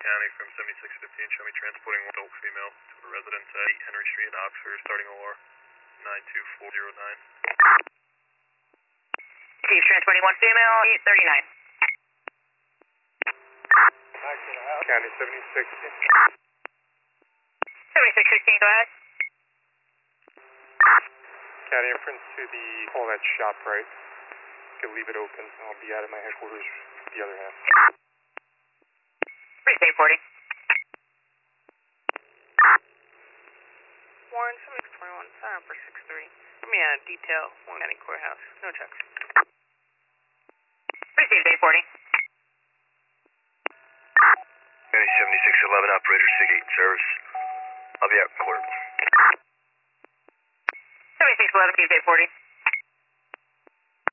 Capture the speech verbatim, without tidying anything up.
County from seventy-six fifteen, show me transporting one adult female to a residence at eight Henry Street, Oxford, starting O R nine two four zero nine. Chief, transporting one female, eight thirty-nine. County seventy-six. seventy-six sixteen, go ahead. County inference to the all that shop, right? You can leave it open. I'll be out of my headquarters the other half. Pretty safe, forty. Warren, seventy-six twenty-one, sign up for six three. Give me a detail, Warren County Courthouse. No checks. Pretty safe, day forty. County seventy-six eleven, operator SIG eight service. I'll be out in court. seventy-six eleven, Tuesday forty.